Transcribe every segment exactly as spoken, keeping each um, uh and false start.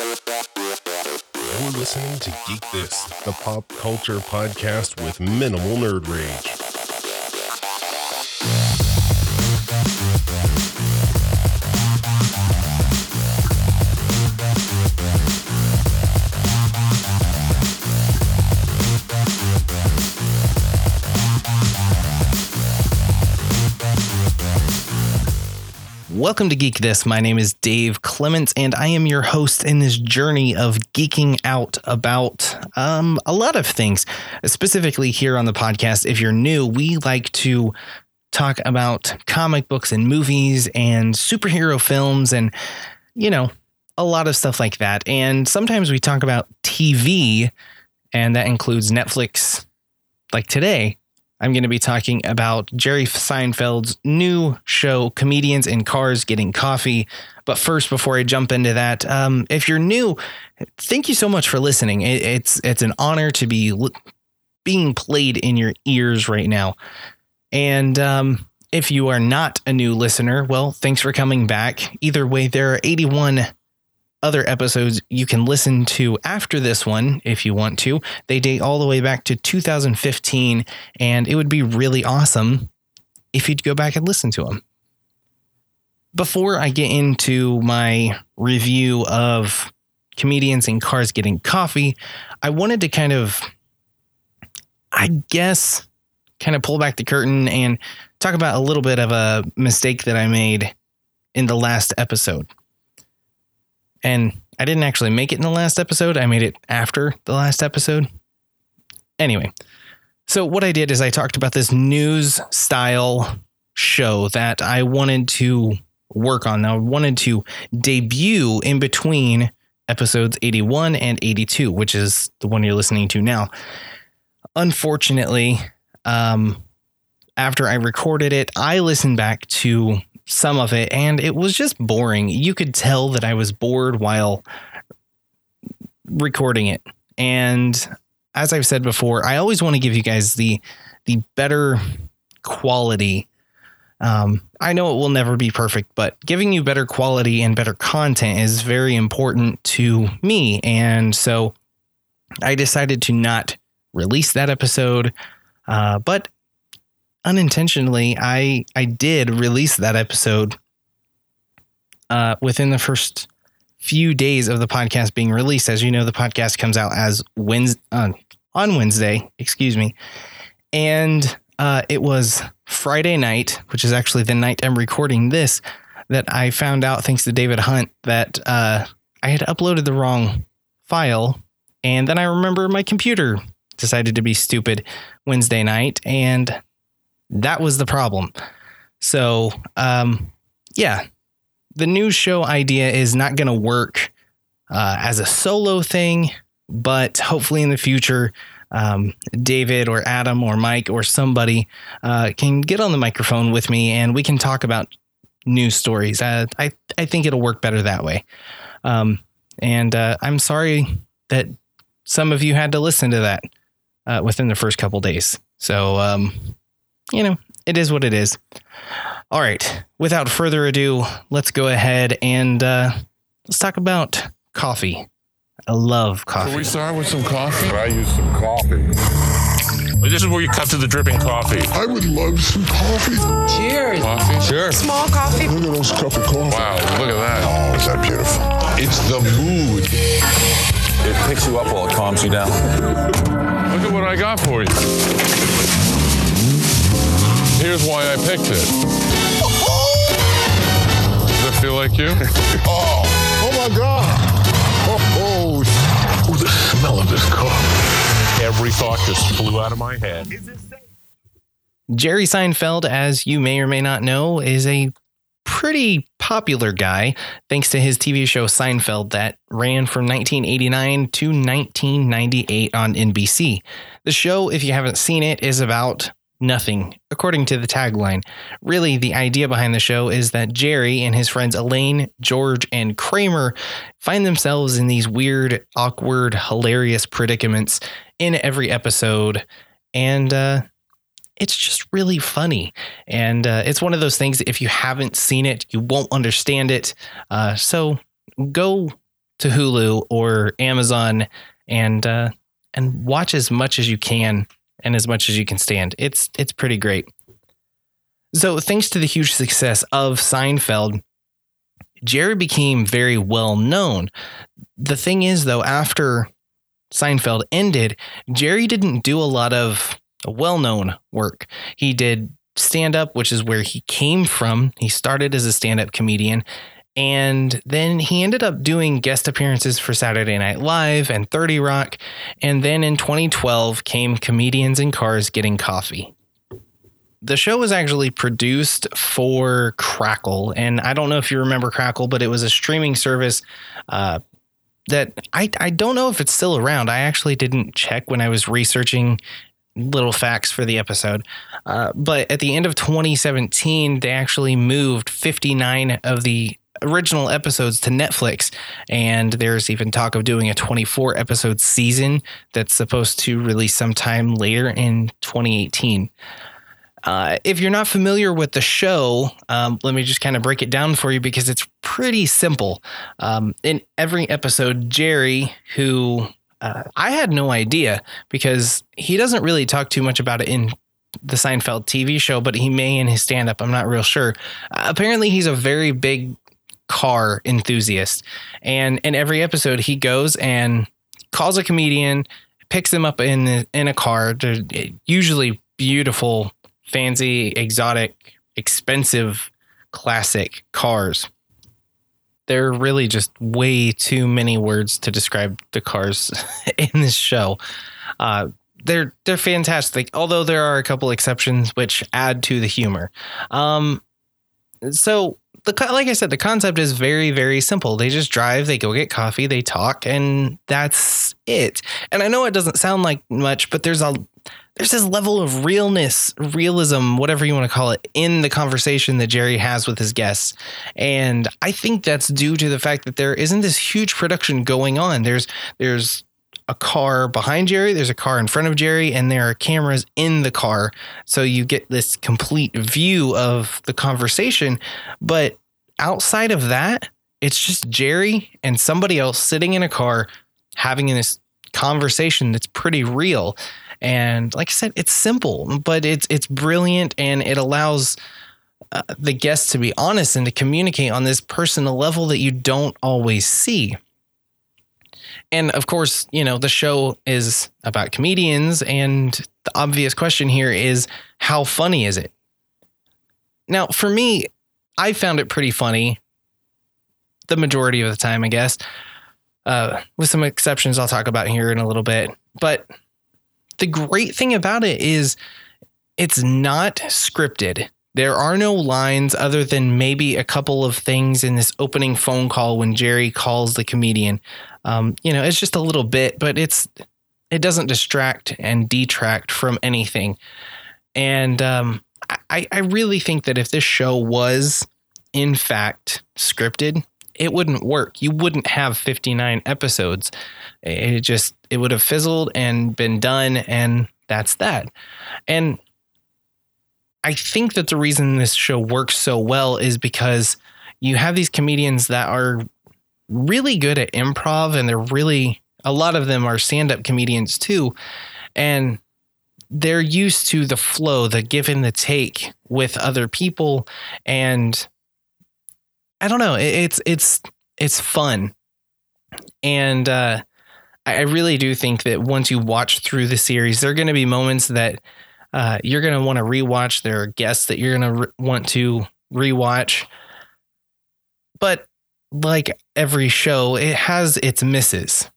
You're listening to Geek This, the pop culture podcast with minimal nerd rage. Welcome to Geek This. My name is Dave Clements, and I am your host in this journey of geeking out about um, a lot of things. Specifically here on the podcast, if you're new, we like to talk about comic books and movies and superhero films and, you know, a lot of stuff like that. And sometimes we talk about T V, and that includes Netflix. Like today, I'm going to be talking about Jerry Seinfeld's new show, Comedians in Cars Getting Coffee. But first, before I jump into that, um, if you're new, thank you so much for listening. It, it's it's an honor to be li- being played in your ears right now. And um, if you are not a new listener, well, thanks for coming back. Either way, there are eighty-one other episodes you can listen to after this one if you want to. They date all the way back to two thousand fifteen, and it would be really awesome if you'd go back and listen to them. Before I get into my review of Comedians in Cars Getting Coffee, I wanted to kind of, I guess, kind of pull back the curtain and talk about a little bit of a mistake that I made in the last episode. And I didn't actually make it in the last episode. I made it after the last episode. Anyway, so what I did is I talked about this news style show that I wanted to work on. Now, I wanted to debut in between episodes eighty-one and eighty-two, which is the one you're listening to now. Unfortunately, um, after I recorded it, I listened back to some of it, and it was just boring. You could tell that I was bored while recording it. And as I've said before, I always want to give you guys the the better quality. Um, I know it will never be perfect, but giving you better quality and better content is very important to me. And so I decided to not release that episode, uh, but unintentionally, I I did release that episode uh, within the first few days of the podcast being released. As you know, the podcast comes out as Wednesday, uh, on Wednesday, excuse me. And uh, it was Friday night, which is actually the night I'm recording this, that I found out, thanks to David Hunt, that uh, I had uploaded the wrong file. And then I remember my computer decided to be stupid Wednesday night, and that was the problem. So, um, yeah, the new show idea is not going to work uh, as a solo thing, but hopefully in the future, um, David or Adam or Mike or somebody uh, can get on the microphone with me and we can talk about news stories. Uh, I, I think it'll work better that way. Um, and uh, I'm sorry that some of you had to listen to that uh, within the first couple days. So, um, you know, it is what it is. All right. Without further ado, let's go ahead and uh, let's talk about coffee. I love coffee. Can we start with some coffee? I use some coffee. This is where you cut to the dripping coffee. I would love some coffee. Cheers. Coffee? Sure. Small coffee. Look at those cup of coffee. Wow, look at that. Oh, is that beautiful? It's the mood. It picks you up while it calms you down. Look at what I got for you. Here's why I picked it. Does it feel like you? Oh, oh my God. Oh, oh, oh, the smell of this coffee. Every thought just flew out of my head. Jerry Seinfeld, as you may or may not know, is a pretty popular guy thanks to his T V show Seinfeld that ran from nineteen eighty-nine to nineteen ninety-eight on N B C. The show, if you haven't seen it, is about nothing, according to the tagline. Really, the idea behind the show is that Jerry and his friends Elaine, George, and Kramer find themselves in these weird, awkward, hilarious predicaments in every episode. And uh, it's just really funny. And uh, it's one of those things that if you haven't seen it, you won't understand it. Uh, so go to Hulu or Amazon and uh, and watch as much as you can and as much as you can stand. It's it's pretty great. So thanks to the huge success of Seinfeld, Jerry became very well known. The thing is, though, after Seinfeld ended, Jerry didn't do a lot of well-known work. He did stand-up, which is where he came from. He started as a stand-up comedian, and then he ended up doing guest appearances for Saturday Night Live and thirty Rock. And then in twenty twelve came Comedians in Cars Getting Coffee. The show was actually produced for Crackle. And I don't know if you remember Crackle, but it was a streaming service uh, that I, I don't know if it's still around. I actually didn't check when I was researching little facts for the episode. Uh, but at the end of twenty seventeen, they actually moved fifty-nine of the original episodes to Netflix. And there's even talk of doing a twenty-four episode season that's supposed to release sometime later in twenty eighteen. Uh, if you're not familiar with the show, um, let me just kind of break it down for you because it's pretty simple. Um, in every episode, Jerry, who uh, I had no idea because he doesn't really talk too much about it in the Seinfeld T V show, but he may in his stand-up. I'm not real sure. Uh, apparently, he's a very big car enthusiast. And in every episode, he goes and calls a comedian, picks them up in, the, in a car. They're usually beautiful, fancy, exotic, expensive, classic cars. There are really just way too many words to describe the cars in this show. Uh, they're they're fantastic, although there are a couple exceptions which add to the humor. Um, so, the like I said, the concept is very, very simple. They just drive, they go get coffee, they talk, and that's it. And I know it doesn't sound like much, but there's a There's this level of realness, realism, whatever you want to call it, in the conversation that Jerry has with his guests. And I think that's due to the fact that there isn't this huge production going on. There's there's a car behind Jerry, there's a car in front of Jerry, and there are cameras in the car. So you get this complete view of the conversation. But outside of that, it's just Jerry and somebody else sitting in a car having this conversation that's pretty real. And like I said, it's simple, but it's it's brilliant, and it allows uh, the guests to be honest and to communicate on this personal level that you don't always see. And of course, you know, the show is about comedians, and the obvious question here is, how funny is it? Now, for me, I found it pretty funny the majority of the time, I guess, uh, with some exceptions I'll talk about here in a little bit. But the great thing about it is it's not scripted. There are no lines other than maybe a couple of things in this opening phone call when Jerry calls the comedian. Um, you know, it's just a little bit, but it's it doesn't distract and detract from anything. And um, I, I really think that if this show was, in fact, scripted, it wouldn't work. You wouldn't have fifty-nine episodes. It just, it would have fizzled and been done, and that's that. And I think that the reason this show works so well is because you have these comedians that are really good at improv, and they're really, a lot of them are stand-up comedians too. And they're used to the flow, the give and the take with other people. And I don't know, it's, it's, it's fun. And, uh, I really do think that once you watch through the series, there are going to be moments that uh, you're going to want to rewatch. There are guests that you're going to re- want to rewatch. But like every show, it has its misses.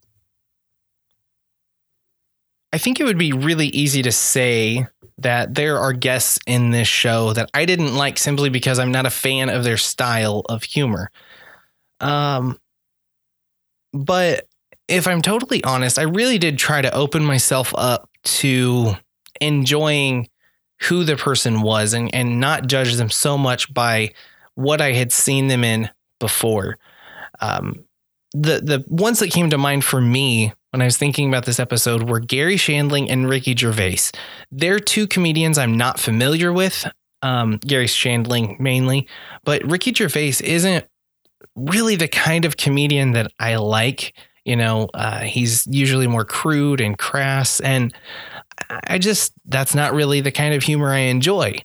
I think it would be really easy to say that there are guests in this show that I didn't like simply because I'm not a fan of their style of humor. Um, but if I'm totally honest, I really did try to open myself up to enjoying who the person was and, and not judge them so much by what I had seen them in before. Um, the, the ones that came to mind for me when I was thinking about this episode were Gary Shandling and Ricky Gervais. They're two comedians I'm not familiar with. Um, Gary Shandling mainly, but Ricky Gervais isn't really the kind of comedian that I like. You know, uh, he's usually more crude and crass, and I just, that's not really the kind of humor I enjoy.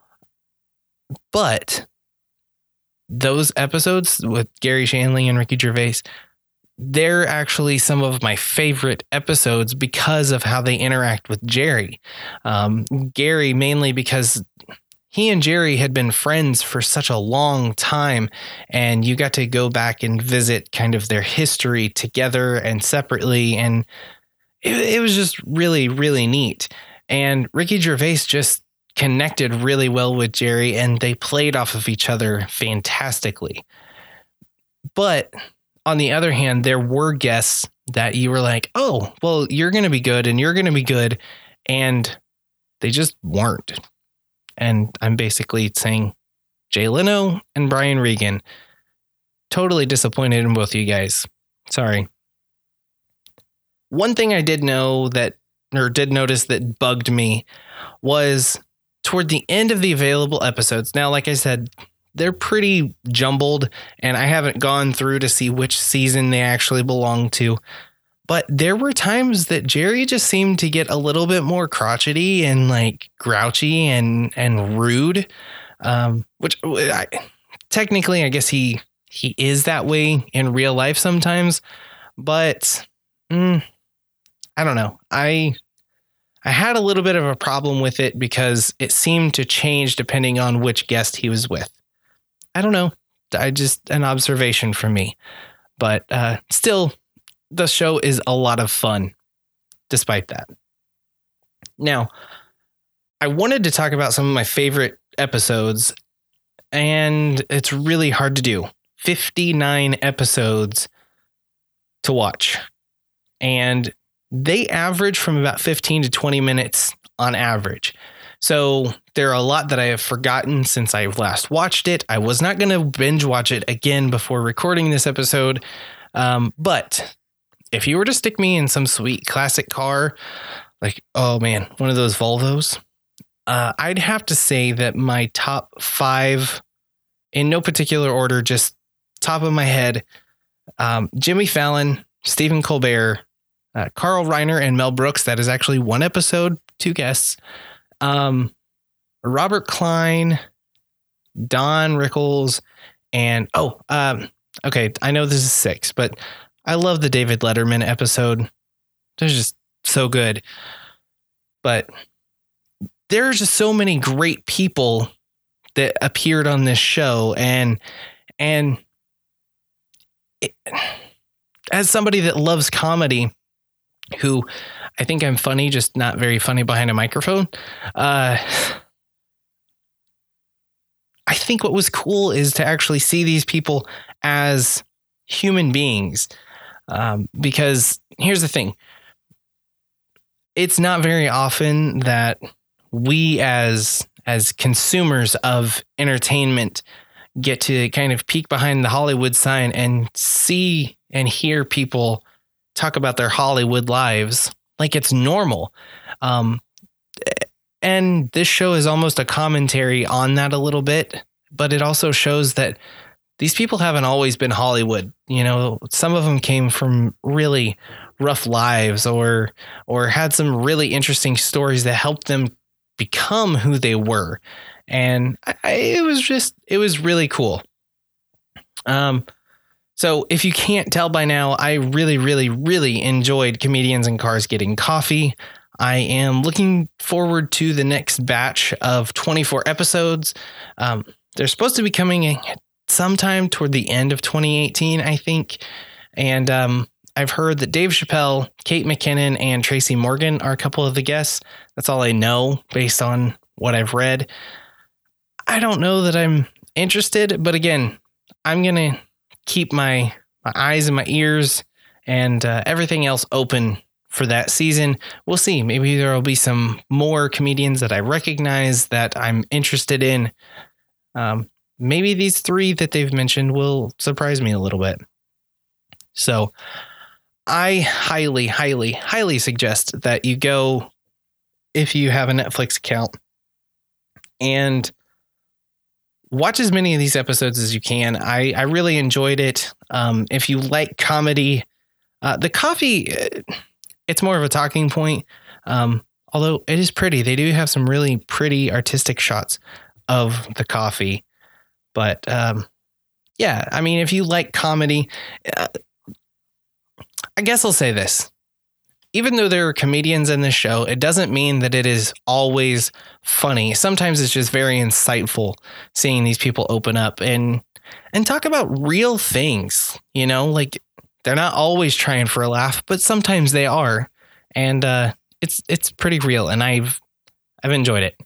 But those episodes with Gary Shandling and Ricky Gervais, they're actually some of my favorite episodes because of how they interact with Jerry. Um, Gary, mainly because he and Jerry had been friends for such a long time, and you got to go back and visit kind of their history together and separately. And it, it was just really, really neat. And Ricky Gervais just connected really well with Jerry, and they played off of each other fantastically. But on the other hand, there were guests that you were like, oh, well, you're going to be good and you're going to be good. And they just weren't. And I'm basically saying Jay Leno and Brian Regan. Totally disappointed in both of you guys. Sorry. One thing I did know that, or did notice that bugged me, was toward the end of the available episodes. Now, like I said, they're pretty jumbled, and I haven't gone through to see which season they actually belong to. But there were times that Jerry just seemed to get a little bit more crotchety and like grouchy and and rude, um, which I, technically I guess he he is that way in real life sometimes. But mm, I don't know. I I had a little bit of a problem with it because it seemed to change depending on which guest he was with. I don't know. I just an observation from me, but uh, still. The show is a lot of fun, despite that. Now, I wanted to talk about some of my favorite episodes, and it's really hard to do. fifty-nine episodes to watch, and they average from about fifteen to twenty minutes on average. So there are a lot that I have forgotten since I last watched it. I was not going to binge watch it again before recording this episode, um, but if you were to stick me in some sweet classic car, like, oh man, one of those Volvos, uh, I'd have to say that my top five, in no particular order, just top of my head, um, Jimmy Fallon, Stephen Colbert, uh, Carl Reiner, and Mel Brooks. That is actually one episode, two guests. Um, Robert Klein, Don Rickles, and, oh, um, okay, I know this is six, but I love the David Letterman episode. They're just so good. But there are just so many great people that appeared on this show. And, and it, as somebody that loves comedy, who I think I'm funny, just not very funny behind a microphone. Uh, I think what was cool is to actually see these people as human beings. Um, because here's the thing. It's not very often that we as as consumers of entertainment get to kind of peek behind the Hollywood sign and see and hear people talk about their Hollywood lives like it's normal. Um, and this show is almost a commentary on that a little bit, but it also shows that these people haven't always been Hollywood. You know, some of them came from really rough lives or or had some really interesting stories that helped them become who they were. And I, it was just, it was really cool. Um, so if you can't tell by now, I really, really, really enjoyed Comedians in Cars Getting Coffee. I am looking forward to the next batch of twenty-four episodes. Um, they're supposed to be coming in sometime toward the end of twenty eighteen, I think. And um, I've heard that Dave Chappelle, Kate McKinnon, and Tracy Morgan are a couple of the guests. That's all I know based on what I've read. I don't know that I'm interested, but again, I'm going to keep my, my eyes and my ears and uh, everything else open for that season. We'll see. Maybe there will be some more comedians that I recognize that I'm interested in. Um, Maybe these three that they've mentioned will surprise me a little bit. So I highly, highly, highly suggest that you go, if you have a Netflix account, and watch as many of these episodes as you can. I, I really enjoyed it. Um, if you like comedy, uh, the coffee, it's more of a talking point. Um, although it is pretty. They do have some really pretty artistic shots of the coffee. But um, yeah, I mean, if you like comedy, uh, I guess I'll say this. Even though there are comedians in this show, it doesn't mean that it is always funny. Sometimes it's just very insightful seeing these people open up and and talk about real things. You know, like they're not always trying for a laugh, but sometimes they are. And uh, it's it's pretty real, and I've I've enjoyed it.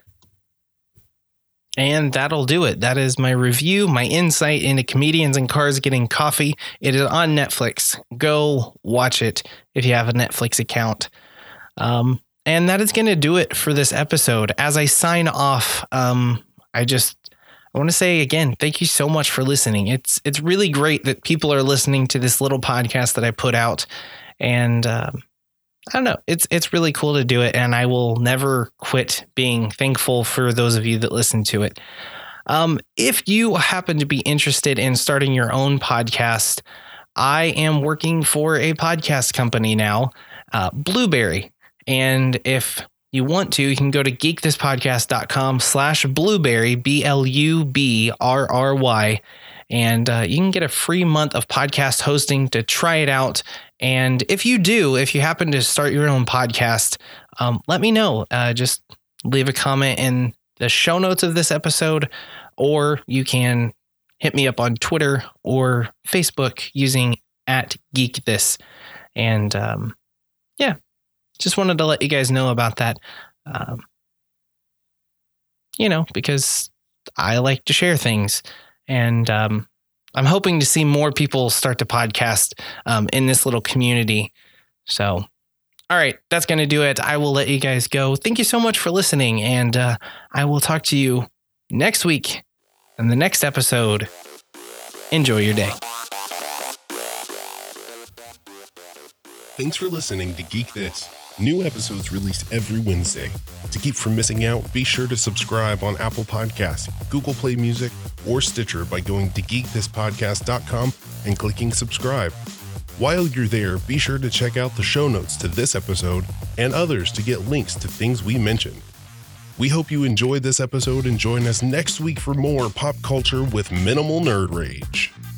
And that'll do it. That is my review, my insight into Comedians in Cars Getting Coffee. It is on Netflix. Go watch it if you have a Netflix account. Um, and that is going to do it for this episode. As I sign off, um, I just I want to say again, thank you so much for listening. It's it's really great that people are listening to this little podcast that I put out. And um, I don't know. It's it's really cool to do it, and I will never quit being thankful for those of you that listen to it. Um, if you happen to be interested in starting your own podcast, I am working for a podcast company now, uh, Blueberry. And if you want to, you can go to geekthispodcast.com slash blueberry, B L U B R R Y. And uh, you can get a free month of podcast hosting to try it out. And if you do, if you happen to start your own podcast, um, let me know. Uh, just leave a comment in the show notes of this episode, or you can hit me up on Twitter or Facebook using at GeekThis. And um, yeah, just wanted to let you guys know about that. Um, you know, because I like to share things. And um, I'm hoping to see more people start to podcast um, in this little community. So, all right, that's going to do it. I will let you guys go. Thank you so much for listening. And uh, I will talk to you next week in the next episode. Enjoy your day. Thanks for listening to Geek This. New episodes released every Wednesday. To keep from missing out, be sure to subscribe on Apple Podcasts, Google Play Music, or Stitcher by going to geek this podcast dot com and clicking subscribe. While you're there, be sure to check out the show notes to this episode and others to get links to things we mentioned. We hope you enjoyed this episode and join us next week for more pop culture with minimal nerd rage.